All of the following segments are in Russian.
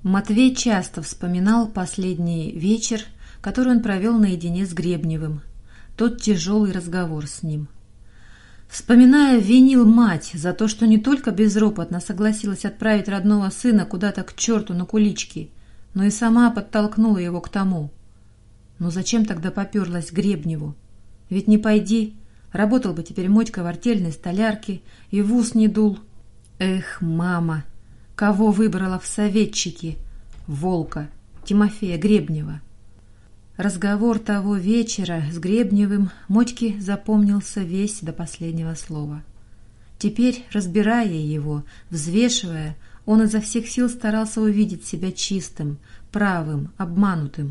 Матвей часто вспоминал последний вечер, который он провел наедине с Гребневым, тот тяжелый разговор с ним. Вспоминая, винил мать за то, что не только безропотно согласилась отправить родного сына куда-то к черту на кулички, но и сама подтолкнула его к тому. Но зачем тогда поперлась к Гребневу? Ведь не пойди, работал бы теперь Мотька в артельной столярке и в ус не дул. Эх, мама, кого выбрала в советчики? Волка, Тимофея Гребнева. Разговор того вечера с Гребневым Мотьке запомнился весь до последнего слова. Теперь, разбирая его, взвешивая, он изо всех сил старался увидеть себя чистым, правым, обманутым.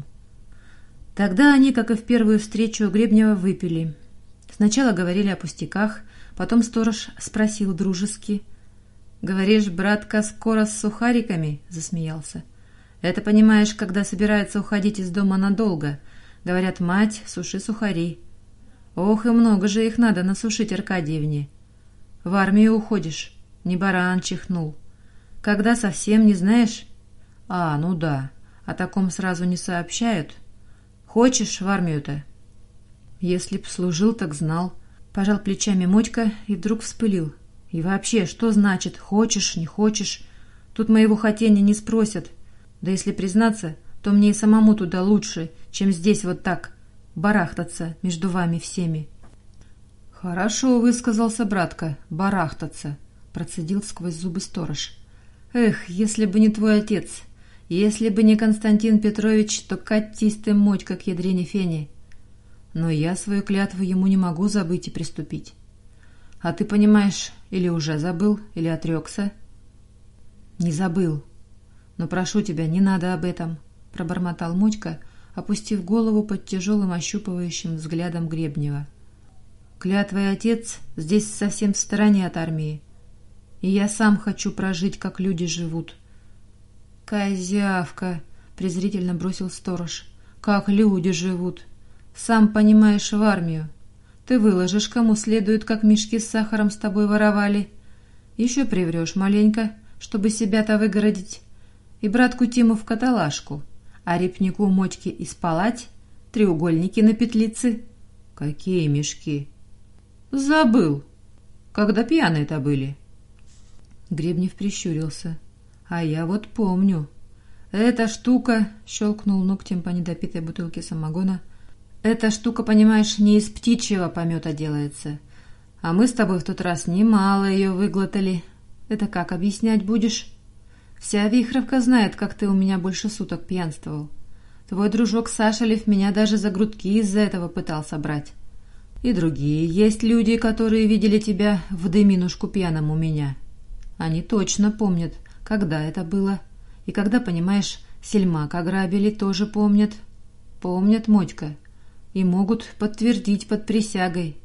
Тогда они, как и в первую встречу, Гребнева выпили. Сначала говорили о пустяках, потом сторож спросил дружески. «Говоришь, братка, скоро с сухариками?» — засмеялся. «Это, понимаешь, когда собирается уходить из дома надолго. Говорят, мать, суши сухари». «Ох, и много же их надо насушить, Аркадьевне». «В армию уходишь?» «Не баран чихнул». «Когда совсем не знаешь?» «А, ну да, о таком сразу не сообщают». «Хочешь в армию-то?» «Если б служил, так знал». Пожал плечами Мотька и вдруг вспылил. «И вообще, что значит «хочешь», «не хочешь»? Тут моего хотения не спросят. Да если признаться, то мне и самому туда лучше, чем здесь вот так барахтаться между вами всеми». «Хорошо высказался, братка, барахтаться», — процедил сквозь зубы сторож. «Эх, если бы не твой отец, если бы не Константин Петрович, то катись ты, Мотька, к ядрине фени. Но я свою клятву ему не могу забыть и приступить. А ты понимаешь, или уже забыл, или отрекся?» «Не забыл. Но прошу тебя, не надо об этом», — пробормотал Мотька, опустив голову под тяжелым ощупывающим взглядом Гребнева. «Клятва и отец здесь совсем в стороне от армии. И я сам хочу прожить, как люди живут». «Козявка!» — презрительно бросил сторож. «Как люди живут! Сам понимаешь, в армию. Ты выложишь, кому следует, как мешки с сахаром с тобой воровали. Еще приврешь маленько, чтобы себя-то выгородить. И братку Тиму в каталажку, а репнику Мотьке испалать, треугольники на петлице». «Какие мешки?» «Забыл. Когда пьяные-то были». Гребнев прищурился. «А я вот помню. Эта штука...» — щелкнул ногтем по недопитой бутылке самогона. «Эта штука, понимаешь, не из птичьего помета делается. А мы с тобой в тот раз немало ее выглотали. Это как объяснять будешь? Вся Вихровка знает, как ты у меня больше суток пьянствовал. Твой дружок Сашалев меня даже за грудки из-за этого пытался брать. И другие есть люди, которые видели тебя в дыминушку пьяным у меня. Они точно помнят, когда это было. И когда, понимаешь, сельмак ограбили, тоже помнят. Помнят, Мотька. И могут подтвердить под присягой».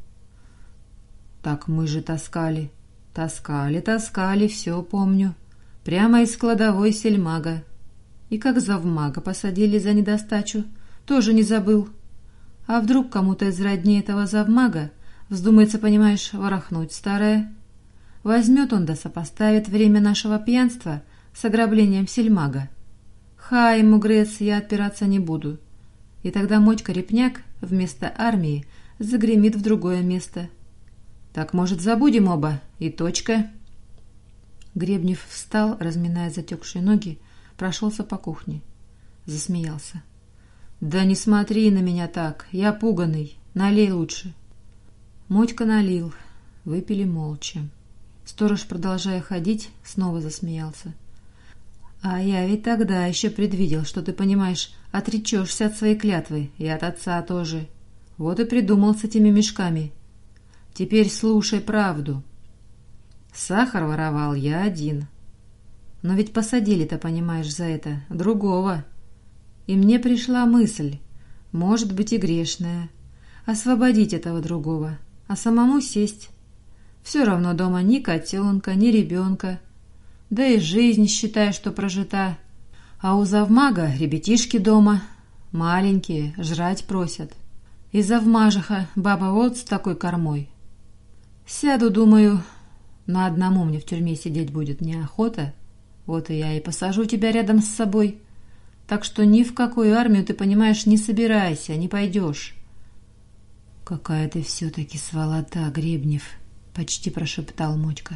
«Так мы же таскали. Таскали, все помню. Прямо из кладовой сельмага. И как завмага посадили за недостачу, тоже не забыл. А вдруг кому-то из родни этого завмага вздумается, понимаешь, ворохнуть старое? Возьмет он да сопоставит время нашего пьянства с ограблением сельмага. Хай ему, грец, я отпираться не буду. И тогда Мотька-репняк вместо армии загремит в другое место. Так, может, забудем оба, и точка». Гребнев встал, разминая затекшие ноги, прошелся по кухне. Засмеялся. «Да не смотри на меня так, я пуганый, налей лучше». Мотька налил, выпили молча. Сторож, продолжая ходить, снова засмеялся. «А я ведь тогда еще предвидел, что ты, понимаешь, отречешься от своей клятвы, и от отца тоже. Вот и придумал с этими мешками. Теперь слушай правду. Сахар воровал я один. Но ведь посадили-то, понимаешь, за это другого. И мне пришла мысль, может быть и грешная, освободить этого другого, а самому сесть. Все равно дома ни котенка, ни ребенка. Да и жизнь, считай, что прожита. А у завмага ребятишки дома, маленькие, жрать просят. И завмажиха баба вот с такой кормой. Сяду, думаю, на одному мне в тюрьме сидеть будет неохота. Вот и я и посажу тебя рядом с собой. Так что ни в какую армию, ты понимаешь, не собирайся, не пойдешь». «Какая ты все-таки сволота, Гребнев», — почти прошептал Мотька.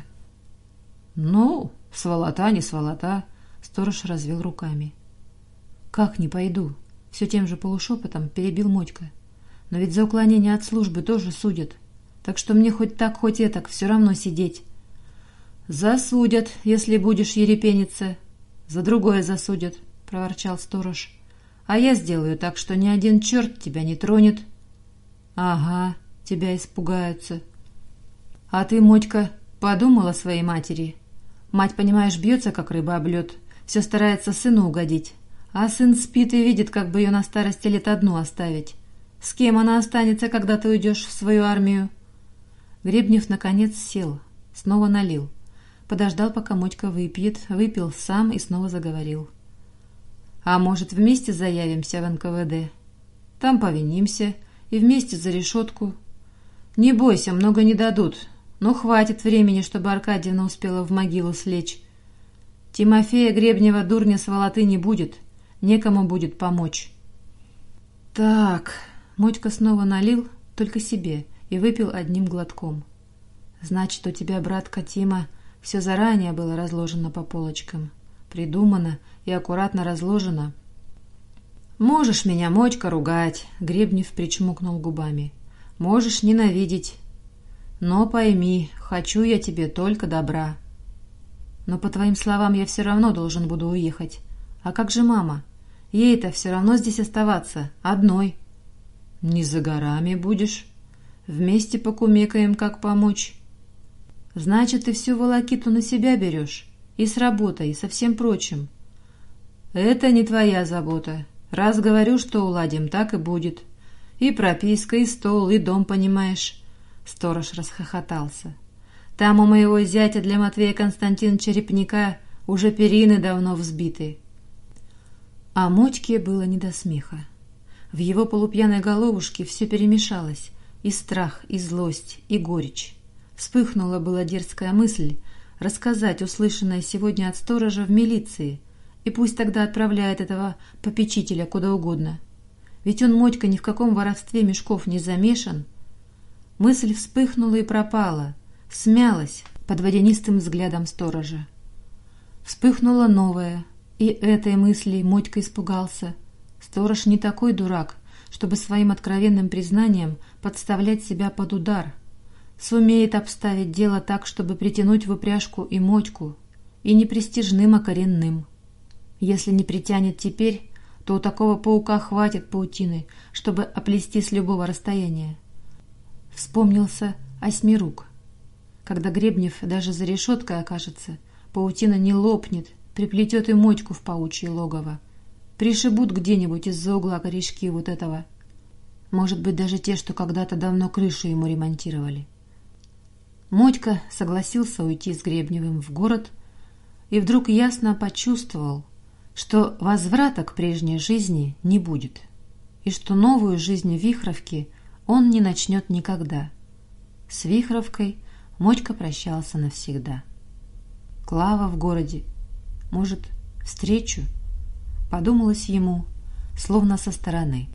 «Ну, сволота, не сволота», — сторож развел руками. «Как не пойду?» — все тем же полушепотом перебил Мотька. «Но ведь за уклонение от службы тоже судят. Так что мне хоть так, хоть этак, все равно сидеть». «Засудят, если будешь ерепениться. За другое засудят», — проворчал сторож. «А я сделаю так, что ни один черт тебя не тронет». «Ага, тебя испугаются». «А ты, Мотька, подумал о своей матери? Мать, понимаешь, бьется, как рыба об лед, все старается сыну угодить, а сын спит и видит, как бы ее на старости лет одну оставить. С кем она останется, когда ты уйдешь в свою армию?» Гребнев, наконец, сел, снова налил. Подождал, пока Мотька выпьет, выпил сам и снова заговорил. «А может, вместе заявимся в НКВД? Там повинимся и вместе за решетку. Не бойся, много не дадут, но хватит времени, чтобы Аркадьевна успела в могилу слечь. Тимофея Гребнева дурня сволоты не будет, некому будет помочь». «Так...» — Мотька снова налил, только себе, и выпил одним глотком. «Значит, у тебя, братка Тима, все заранее было разложено по полочкам, придумано и аккуратно разложено». «Можешь меня, Мотька, ругать», — Гребнев причмокнул губами. «Можешь ненавидеть. Но пойми, хочу я тебе только добра. Но по твоим словам я все равно должен буду уехать. А как же мама? Ей-то все равно здесь оставаться, одной». «Не за горами будешь. Вместе покумекаем, как помочь». «Значит, ты всю волокиту на себя берешь? И с работой, и со всем прочим?» «Это не твоя забота. Раз говорю, что уладим, так и будет. И прописка, и стол, и дом, понимаешь». Сторож расхохотался. «Там у моего зятя для Матвея Константиновича Репника уже перины давно взбиты». А Мотьке было не до смеха. В его полупьяной головушке все перемешалось. И страх, и злость, и горечь. Вспыхнула была дерзкая мысль рассказать услышанное сегодня от сторожа в милиции, и пусть тогда отправляет этого попечителя куда угодно. Ведь он, Мотька, ни в каком воровстве мешков не замешан. Мысль вспыхнула и пропала, смялась под водянистым взглядом сторожа. Вспыхнула новая, и этой мысли Мотька испугался. Сторож не такой дурак, чтобы своим откровенным признанием подставлять себя под удар. Сумеет обставить дело так, чтобы притянуть в упряжку и Мотьку, и не престижным, а коренным. Если не притянет теперь, то у такого паука хватит паутины, чтобы оплести с любого расстояния. Вспомнился Осьмирук. Когда Гребнев даже за решеткой окажется, паутина не лопнет, приплетет и Мотьку в паучье логово. Пришибут где-нибудь из-за угла корешки вот этого. Может быть, даже те, что когда-то давно крышу ему ремонтировали. Мотька согласился уйти с Гребневым в город и вдруг ясно почувствовал, что возврата к прежней жизни не будет, и что новую жизнь в Вихровке он не начнет никогда. С Вихровкой Мотька прощался навсегда. Клава в городе. Может, встречу? Подумалось ему, словно со стороны.